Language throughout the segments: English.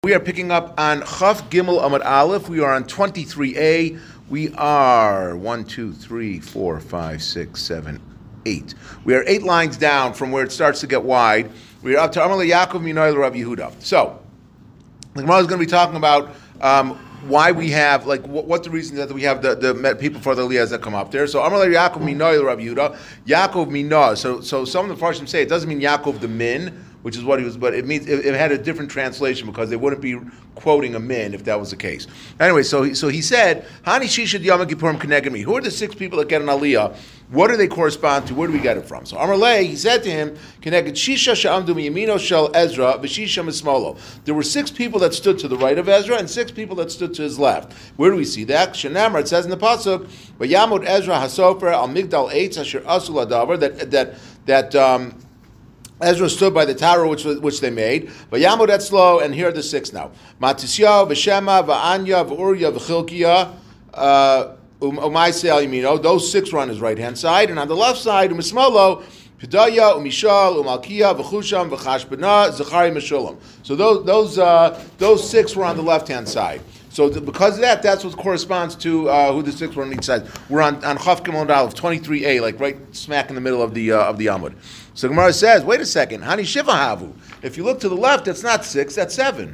We are picking up on Chaf Gimel Amud Aleph. We are on 23a. We are 1, 2, 3, 4, 5, 6, 7, 8. We are 8 lines down from where it starts to get wide. We are up to Amalei Yaakov Minoy Rav Yehuda. So, the Gemara is going to be talking about why we have, what the reason that we have the people for the Aliyahs that come up there. So, Amalei Yaakov Minoy Rav Yehuda. Yaakov Minah. So some of the Farshim say it doesn't mean Yaakov the Min, which is what he was, but it means it had a different translation because they wouldn't be quoting a min if that was the case. Anyway, so he said, Hani Shishad Yom Kippurim Keneged Mi. Who are the 6 people that get an aliyah? What do they correspond to? Where do we get it from? So Amalei, he said to him, Keneged Shisha Sha'amdu Miyamino Shel Ezra V'Shisha Mismolo. There were 6 people that stood to the right of Ezra and 6 people that stood to his left. Where do we see that? Shenamar, it says in the pasuk, V'Yamod Ezra Hasofer Al Migdal Eitz Asher Asul Adavar that Ezra stood by the tower which they made. Vayamod etzlo, and here are the 6 now. Matisya, V'Shema, V'Anya, V'Urya, V'Chilkiya, Umaisei al Yamino. Those 6 were on his right hand side, and on the left side, Umismolo, Pedaya, Umishal, Umalkiya, V'Chusham, V'Chashbana, Zechari, Meshulam. So those 6 were on the left hand side. So because of that, that's what corresponds to who the 6 were on each side. We're on Chaf Gimel Aleph 23a, like right smack in the middle of the Amud. So Gemara says, wait a second, Hani Shiva Havu. If you look to the left, that's not 6, that's 7.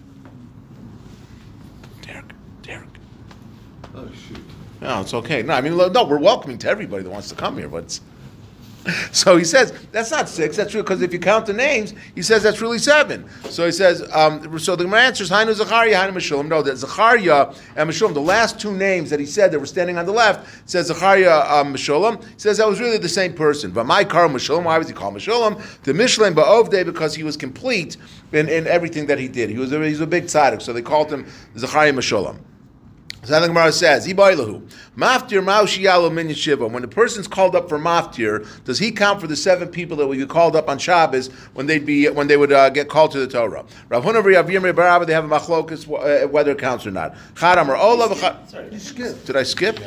Derek. Oh shoot. No, it's okay. No, we're welcoming to everybody that wants to come here, but it's... So he says, that's not 6, that's true, because if you count the names, he says that's really 7. So he says, so the Gemara answers, Hainu Zechariah, Hainu Meshulam. No, that Zechariah and Meshulam, the last 2 names that he said that were standing on the left, says Zechariah, Meshulam. He says that was really the same person. V'mai kar Meshulam, why was he called Meshulam? The Mishlem Ba'ovdei, because he was complete in everything that he did. He was a big tzaddik, so they called him Zechariah Meshulam. So the Gemara says, Maftir Maushiyalo Min Yeshiva. When the person's called up for Maftir, does he count for the 7 people that would be called up on Shabbos when they would get called to the Torah? Rav Huna Rav Yirmiyah Barabba, they have a machlokas whether it counts or not. Chadam or Olav. Sorry, you skipped. Did I skip?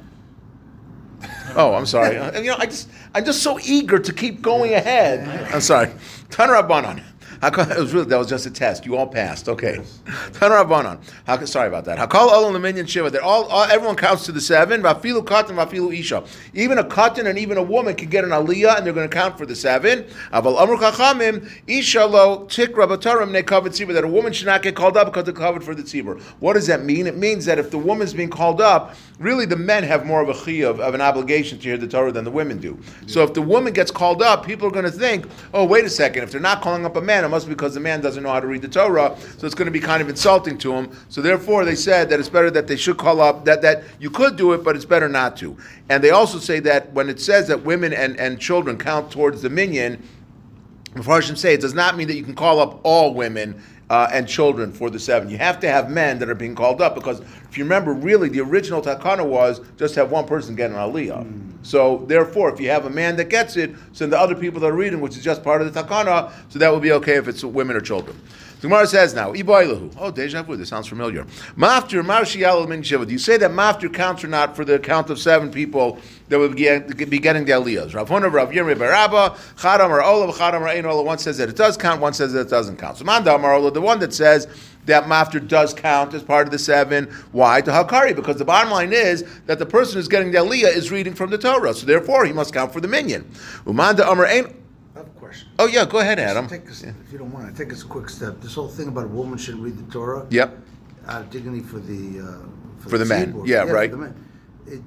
Oh, I'm sorry. I'm just so eager to keep going ahead. I'm sorry. Tan Rabbanan. That was just a test. You all passed. Okay. Yes. Sorry about that. Hakol Olon Leminyan Shiva. That everyone counts to the 7. Vafilu Katan, Vafilu Isha. Even a Katan and even a woman can get an Aliyah, and they're going to count for the 7. Aval Amru Chachamim Isha Lo Tik Rabatarim Ne Kavod Tzibur. That a woman should not get called up because they're covered for the Tzibur. What does that mean? It means that if the woman's being called up, really the men have more of a chiyuv of an obligation to hear the Torah than the women do. Yeah. So if the woman gets called up, people are going to think, oh, wait a second, if they're not calling up a man, it must be because the man doesn't know how to read the Torah, so it's going to be kind of insulting to him. So therefore they said that it's better that they should call up, that you could do it, but it's better not to. And they also say that when it says that women and children count towards the minyan, the Farshim say it does not mean that you can call up all women and children for the 7. You have to have men that are being called up, because if you remember, really the original takana was just have one person get an aliyah. So therefore, if you have a man that gets it, so the other people that are reading, which is just part of the takana, so that would be okay if it's women or children. The Gemara says now, oh, deja vu, this sounds familiar. Maftir Marshiyal Min Shiva. Do you say that Maftir counts or not for the count of 7 people that would be getting the aliyahs? Rav Huna, Rav Yirmiyah Barabba, Chadam or Olav, Chadam or Ein Olav. One says that it does count, one says that it doesn't count. So Mandam or Olav, the one that says that Maftir does count as part of the 7. Why? To Hakari, because the bottom line is that the person who's getting the aliyah is reading from the Torah, so therefore he must count for the minyan. Umanda Amar Ein. I have a question. Oh yeah, go ahead, Adam. If you don't mind, I think it's a quick step. This whole thing about a woman shouldn't read the Torah. Yep. Out of dignity for the men. Tzibur. Yeah, right. For the men.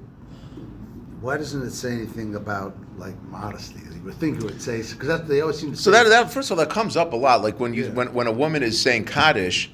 Why doesn't it say anything about modesty? You would think it would say, because they always seem to. So that first of all, that comes up a lot. Like when a woman is saying Kaddish,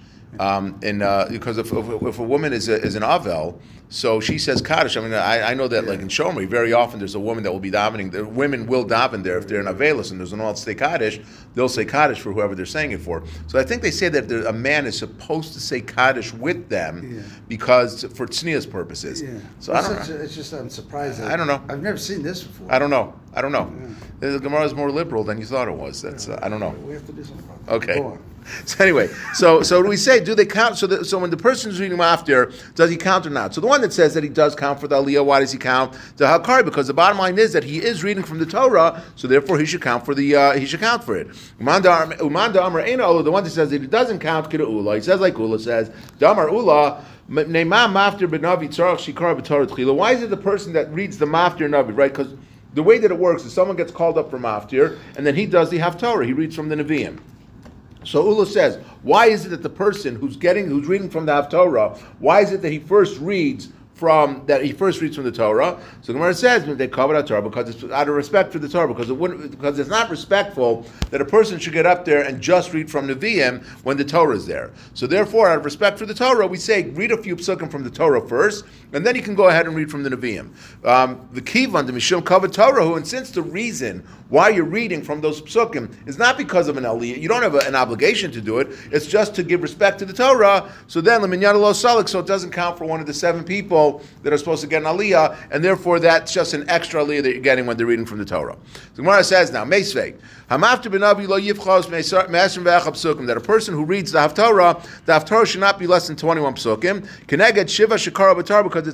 because if a woman is an Avel, so she says Kaddish. I mean, I know that like in Shomri, very often there's a woman that will be davening. The women will daven there if they're an Avelis and there's an all say Kaddish. They'll say Kaddish for whoever they're saying it for. So I think they say that a man is supposed to say Kaddish with them because for tznius purposes. Yeah. So I don't know. It's just I'm surprised. I don't know. I've never seen this before. I don't know. Yeah. The Yeah. Gemara is more liberal than you thought it was. That's I don't know. We have to do something. Okay. Go on. So anyway, so do we say, do they count? So when the person is reading Maftir, does he count or not? So the one that says that he does count for the Aliyah, why does he count the Hakari? Because the bottom line is that he is reading from the Torah, so therefore he should count for the he should count for it. Umanda Amar Eina Ula, the one that says that he doesn't count Kira Ula, he says like Ula says, Damar Ula. Why is it the person that reads the Maftir Navi, right? Because the way that it works is someone gets called up for Maftir, and then he does the Haftorah. He reads from the Nevi'im. So Ula says, why is it that the person who's reading from the Haftorah, why is it that he first reads from the Torah? So Gemara says they cover the Torah because it's out of respect for the Torah, because it's not respectful that a person should get up there and just read from Nevi'im when the Torah is there. So therefore, out of respect for the Torah, we say read a few psukim from the Torah first, and then you can go ahead and read from the Nevi'im. The kivan the mishum cover Torah, and since the reason why you're reading from those psukim is not because of an aliyah, you don't have an obligation to do it. It's just to give respect to the Torah. So then leminyan lo salik, so it doesn't count for one of the 7 people that are supposed to get an aliyah, and therefore that's just an extra aliyah that you're getting when they're reading from the Torah. So Gemara says now, Meisvei, Hamafter benavi lo yivchos me'asrim ve'achab psukim, that a person who reads the Haftorah should not be less than 21 psukim. Keneged shiva shekara b'Torah, because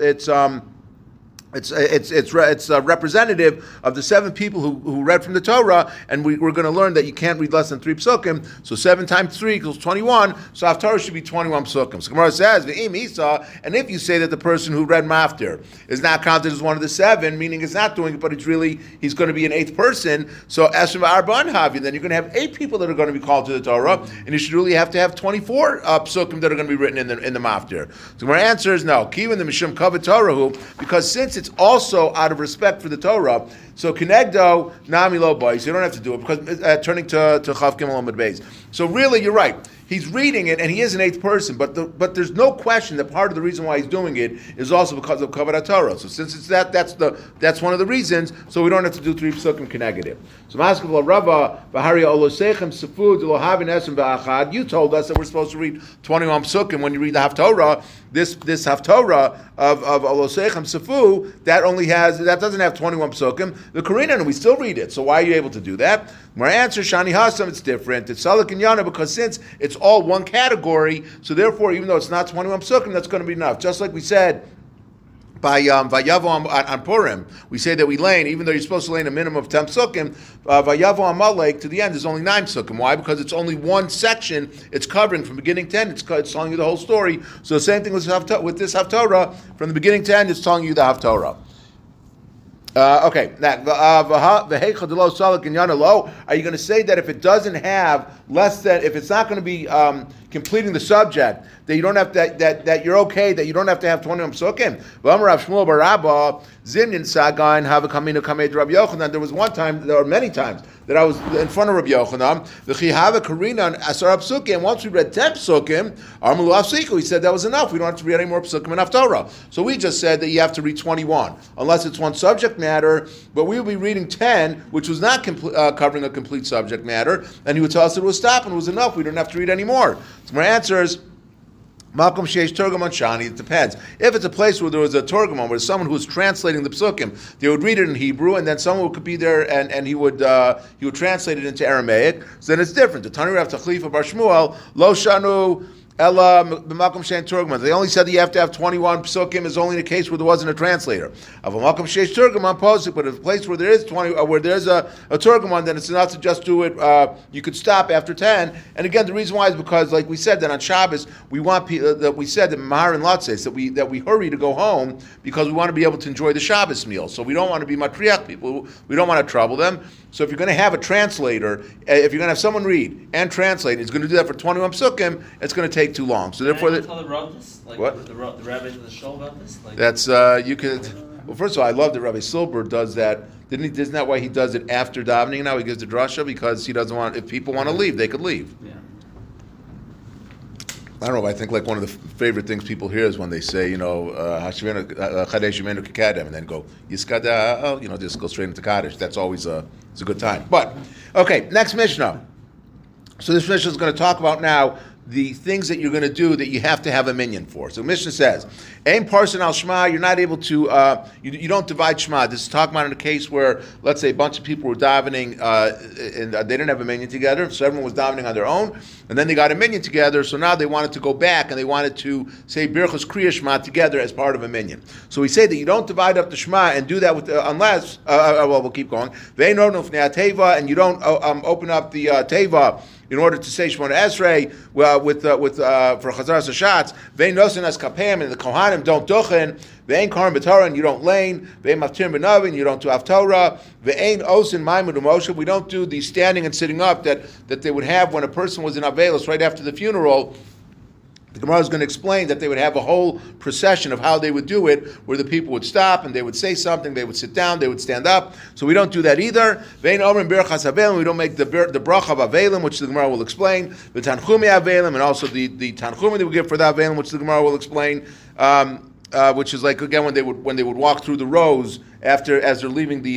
it's representative of the 7 people who read from the Torah, and we're going to learn that you can't read less than 3 psukim. So 7 times 3 equals 21. So Haftarah should be 21 psukim. So Gemara says, "V'im Isa," and if you say that the person who read Maftir is not counted as one of the 7, meaning he's not doing it, but he's going to be an 8th person. So Esrim Arban Havi, then you're going to have 8 people that are going to be called to the Torah, and you should really have to have 24 psukim that are going to be written in the Maftir. So Gemara answers no. Kivan the Mishum Kavod Torah, because since it's also out of respect for the Torah, so Kenegdo Nami Lo Bois, you don't have to do it, because turning to Chav Gimel Amud Beis. So really, you're right. He's reading it, and he is an 8th person, but there's no question that part of the reason why he's doing it is also because of Kavod Torah. So since it's that's one of the reasons, so we don't have to do 3 psukim Keneged. So Maskav Rava V'Hari Olosechem Sefu Delohavin Esem V'Achad. You told us that we're supposed to read 21 psukim when you read the Haftorah. This Haftorah of Olosechem Sefu that doesn't have 21 psukim. The Korean, we still read it. So why are you able to do that? My answer, Shani Hasam, it's different. It's Salak and Yana, because since it's all one category, so therefore, even though it's not 21 psukim, that's going to be enough. Just like we said by Vayavo on Purim, we say that we lane, even though you're supposed to lane a minimum of 10 psukim, Vayavo Amalek to the end is only 9 psukim. Why? Because it's only one section. It's covering from beginning to end. It's telling you the whole story. So the same thing with this Haftorah, from the beginning to end, it's telling you the Haftorah. Okay. Are you going to say that if it doesn't have less than, if it's not going to be completing the subject, that you don't have that you're okay, that you don't have to have 21 psukim? There was one time, there were many times, that I was in front of Rabbi Yochanan. And once we read 10 psukim, he said that was enough. We don't have to read any more psukim in Haftorah. So we just said that you have to read 21, unless it's one subject matter. But we will be reading 10, which was not covering a complete subject matter, and he would tell us it was stop and it was enough. We don't have to read any more. So my answer is, Malcolm Sheish Turgamon Shani, it depends. If it's a place where there was a Turgamon, where someone who was translating the psukim, they would read it in Hebrew, and then someone could be there and he would translate it into Aramaic, so then it's different. The Tanur Rav Tachlifa Bar Shmuel, Lo Shanu Ella b'makom shein turgman. They only said that you have to have 21 psukim is only in a case where there wasn't a translator. Of a makom sheish turgman posik, but in a place where there is 20, where there's a turgman, then it's enough to just do it. You could stop after 10. And again, the reason why is because, like we said, that on Shabbos we want that we said that Mahar and Latzes that we hurry to go home because we want to be able to enjoy the Shabbos meal. So we don't want to be matriach people. We don't want to trouble them. So if you're going to have a translator, if you're going to have someone read and translate, it's going to do that for 21 psukim. It's going to take too long. So therefore, tell the Rav this? Like, what the rabbis of the show about this? Like, that's you could. Well, first of all, I love that Rabbi Silber does that. Isn't that why he does it after davening? Now he gives the drasha because he doesn't want. If people want to leave, they could leave. Yeah. I don't know. I think like one of the favorite things people hear is when they say, Hashivenu Chadesh Yemenu Kekadem, and then go Yiskada, just go straight into Kaddish. That's always it's a good time. But okay, next Mishnah. So this Mishnah is going to talk about now the things that you're going to do that you have to have a minyan for. So Mishnah says, Ein parson al Shema, you're not able to, you don't divide Shema. This is talking about in a case where, let's say, a bunch of people were davening, and they didn't have a minyan together, so everyone was davening on their own, and then they got a minyan together, so now they wanted to go back, and they wanted to say Birchos Kriya Shema together as part of a minyan. So we say that you don't divide up the Shema and do that with, unless, well, we'll keep going, Ve'ein ornu fnei Teva, and you don't open up the Teva in order to say Shemona Esrei for Chazaras Hashatz, ve'ein nosen as kapem, and the Kohanim don't duchen, ve'ein karim b'Torah, and you don't lane, ve'ein maftir b'navin, you don't do Haftorah, ve'ein osin maimud u'moshe, we don't do the standing and sitting up that they would have when a person was in Avelos right after the funeral. The Gemara is going to explain that they would have a whole procession of how they would do it, where the people would stop and they would say something, they would sit down, they would stand up. So we don't do that either. Vein Omrim Birchas Avelim, we don't make the bracha of Avelim, which the Gemara will explain. The Tanchumi Avelim, and also the Tanchumi that we give for the Avelim, which the Gemara will explain. Which is like again when they would walk through the rows as they're leaving the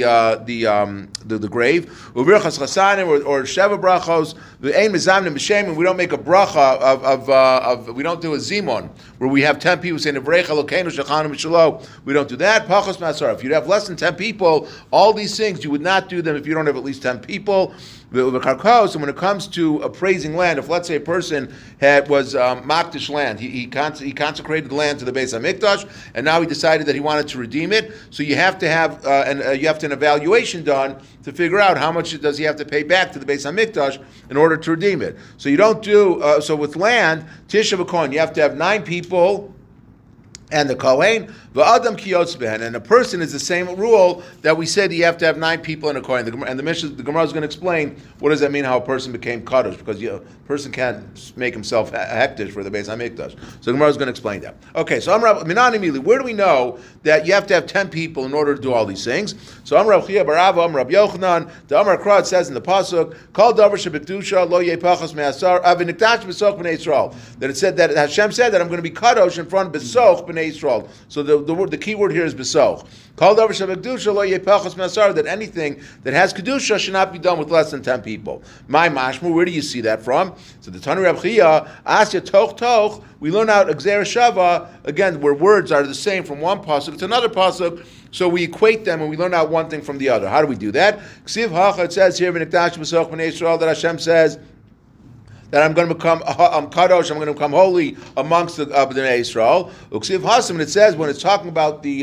grave. Uvirchas chasanim or sheva brachos. Ve'ein mizamnim b'shem, and we don't make a bracha of we don't do a zimon where we have 10 people saying Avreich Elokeinu Shechanu Mishalo. We don't do that. Pachos masar. If you have less than 10 people, all these things you would not do them if you don't have at least 10 people. And when it comes to appraising land, if let's say a person was makdish land, he consecrated land to the Beis Hamikdash, and now he decided that he wanted to redeem it. So you have to have an evaluation done to figure out how much does he have to pay back to the Beis Hamikdash in order to redeem it. So you don't do so with land. Tisha v'kohen, you have to have 9 people. And the Kohen, v'adam kiyotz behen, and a person is the same rule that we said you have to have 9 people in a Kohen. And the Gemara is going to explain what does that mean, how a person became kadosh, because a person can't make himself a hektish for the Beis Hamikdash. So the Gemara is going to explain that. Okay, so Minani Mili, where do we know that you have to have 10 people in order to do all these things? So Amar Chia Barava, Amar Yochanan, the Amar Krad says in the pasuk, Kol davar shebekdusha lo yepachas me'asar avinikdash b'soch b'nei Yisrael. That it said that Hashem said that I'm going to be kadosh in front of b'soch b'nei Yisrael. So the key word here is b'soch. Kol davar shebekdusha lo yepachas me'asar, that anything that has kedusha should not be done with less than 10 people. My mashmu, where do you see that from? So the Tanu Reb Chia, Asya toch, we learn out Gzera Shava, again, where words are the same from one pasuk to another pasuk, so we equate them and we learn out one thing from the other. How do we do that? Ksiv Hacha, it says here, V'nikdash b'soch b'nei Yisrael, that Hashem says that I'm going to become kadosh, I'm going to become holy amongst the Bnei Yisrael. Uksiv Hasim, it says when it's talking about the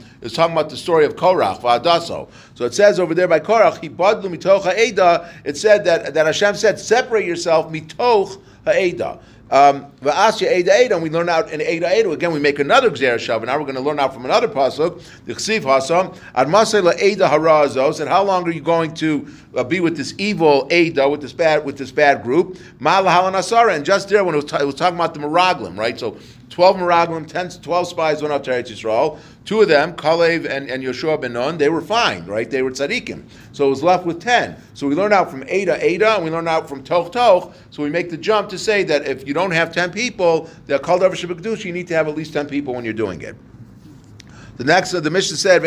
story of Korach v'Adaso. So it says over there by Korach, he badlu mitoch ha'eda. It said that Hashem said, separate yourself mitoch ha'eda. V'asya Eda Eda, and we learn out in Eda Eda. Again, we make another Gzera Shava. Now we're going to learn out from another pasuk. The Chsiv Hasam Admasei LaEda Harazo said, how long are you going to be with this evil Eda, with this bad group? Ma'alahalan Asara, and just there when it was talking about the Meraglim, right? So 12 Meraglim, 12 spies went up to Eretz Yisrael. 2 of them, Kalev and Yoshua ben Nun, they were fine, right? They were tzaddikim. So it was left with 10. So we learn out from Eda, and we learn out from Toch. So we make the jump to say that if you don't have 10 people, they're called over Shabbat, you need to have at least 10 people when you're doing it. The next, the Mishnah said,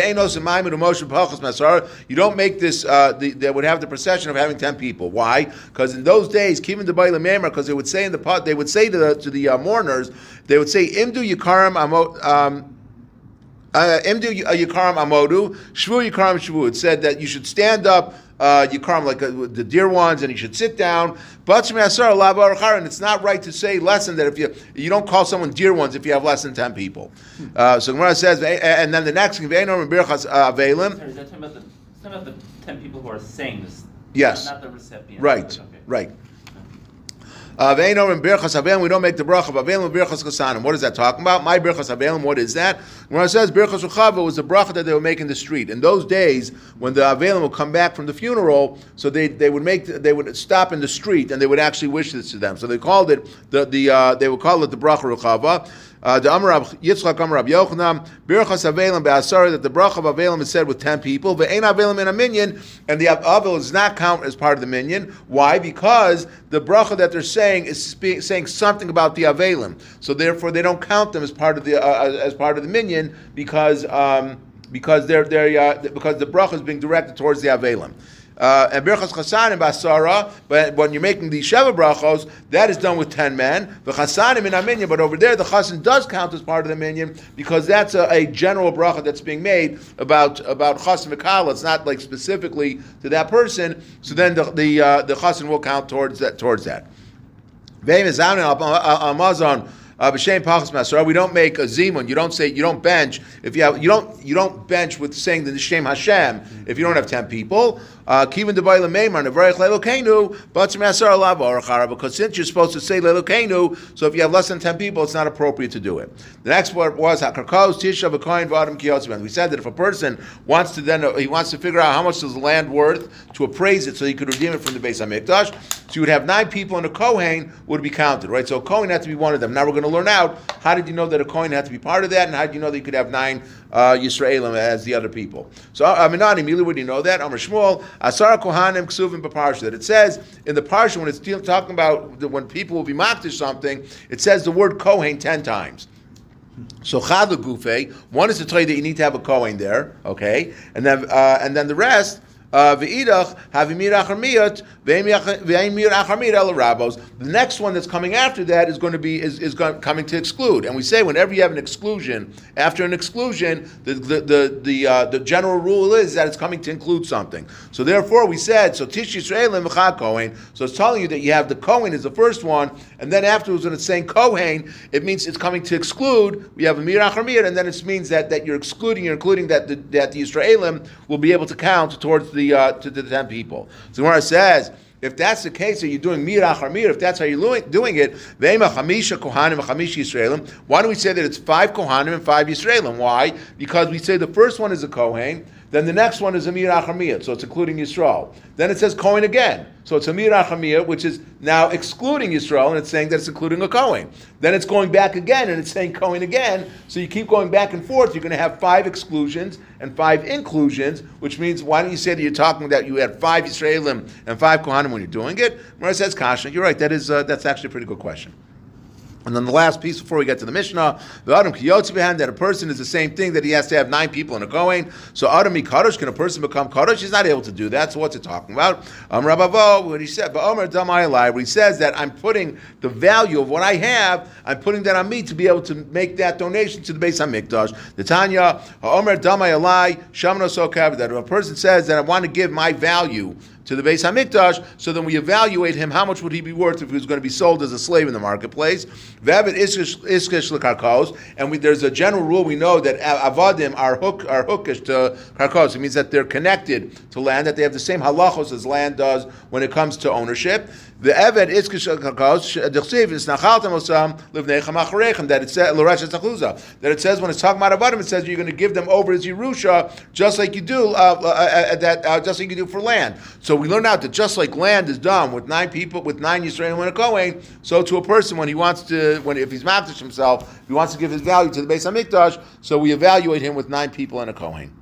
you don't make this, they would have the procession of having 10 people. Why? Because in those days, because they would say to the mourners, they would say, Imdu Yikaram Imdu Yikaram Amodu, Shvu Yikaram Shvu. It said that you should stand up, Yikaram, like the dear ones, and you should sit down. And it's not right to say less than that if you don't call someone dear ones if you have less than 10 people. So Gemara says, and then the next thing, Sorry, is that talking about the 10 people who are saying this? Yes. Not the recipient. Right, Okay. right. We don't make the bracha of Avelim and Birchas Chasanim. What is that talking about? My Birchas Avelim, what is that? When it says Birchas Uchava was the bracha that they would make in the street. In those days, when the Avelim would come back from the funeral, so they would stop in the street and they would actually wish this to them. So they called it they would call it the bracha Uchava. The Amar Yitzchak Amar Rab Yochanan Birchas Avelim be'asara, that the bracha of Avelim is said with 10 people. Ve'ein Avelim in a minyan, and the Avel does not count as part of the minyan. Why? Because the bracha that they're saying is saying something about the Avelim, so therefore they don't count them as part of the minyan because the bracha is being directed towards the Avelim. And Birchas Chasanim Basara, but when you're making these Sheva Brachos, that is done with 10 men. The Chasanim in a minyan, but over there the Chasan does count as part of the minyan because that's a general bracha that's being made about Chasan Mikala. It's not like specifically to that person. So then the Chasan will count towards that. Amazon. B'shem pachas masara. We don't make a zimun. You don't bench if you don't bench with saying the Shem Hashem if you don't have 10 people. Kivin debayla meimar nevarich leilokenu batzim masara lava orachara, because since you're supposed to say leilokenu, so if you have less than 10 people, it's not appropriate to do it. The next word was hakarkos tisha v'koyin v'adam kiyotziman. We said that if a person wants to figure out how much is the land worth to appraise it so he could redeem it from the Beis Hamikdash, so you would have 9 people and a kohen would be counted, right? So a kohen had to be one of them. Now we're going to learn out how did you know that a kohen had to be part of that, and how did you know that you could have 9 Yisraelim as the other people? So Aminani, immediately when you know that, Amar Shmuel, Asara Kohanim Ksuvim B'Parsha, that it says in the Parsha when it's talking about when people will be mocked or something, it says the word kohen 10 times. So Chad Gufe, one is to tell you that you need to have a kohen there, okay, and then the rest. The next one that's coming after that is going to be coming to exclude. And we say whenever you have an exclusion, after an exclusion, the general rule is that it's coming to include something. So therefore we said, so Tish Yisraelim v'cha Kohen. So it's telling you that you have the Kohen is the first one, and then afterwards when it's saying Kohen, it means it's coming to exclude. We have a Mir Achar Mir, and then it means that you're including that the Yisraelim will be able to count towards to the 10 people. So Gemara says, if that's the case, that you're doing mir achar mir, if that's how you're doing it, why don't we say that it's 5 kohanim and 5 Yisraelim? Why? Because we say the first one is a kohen, then the next one is a mir achar mir, so it's including Yisrael. Then it says kohen again, so it's a mir achar mir, which is now excluding Yisrael, and it's saying that it's including a kohen. Then it's going back again, and it's saying kohen again, so you keep going back and forth. You're going to have 5 exclusions and 5 inclusions, which means, why don't you say that you're talking that you had 5 Yisraelim and 5 kohanim when you're doing it? Where it says kasha, you're right, that's actually a pretty good question. And then the last piece before we get to the Mishnah, the Adam Kiyotzi behind that a person is the same thing, that he has to have 9 people in a Kohen. So Adam Kadosh, can a person become Kadosh? He's not able to do that. So what's it talking about? Rabavo, when he said, when he says that I'm putting the value of what I have, I'm putting that on me to be able to make that donation to the Beis Hamikdash. The Tanya, Omer Damai Alai, Shamno Sokav, that if a person says that I want to give my value to the Beis Hamikdash, so then we evaluate him, how much would he be worth if he was going to be sold as a slave in the marketplace. There's a general rule, we know that avadim are hookish to karkos. It means that they're connected to land, that they have the same halachos as land does when it comes to ownership. The Eved Iskish Kakos, that it says when it's talking about Avadim, it says you're going to give them over as Yerusha, just like you do just like you do for land. So we learn out that just like land is done with 9 people, with 9 Yisraelim and a Kohen, so to a person when if he's makdish himself, he wants to give his value to the Beis Hamikdash, so we evaluate him with 9 people and a Kohen.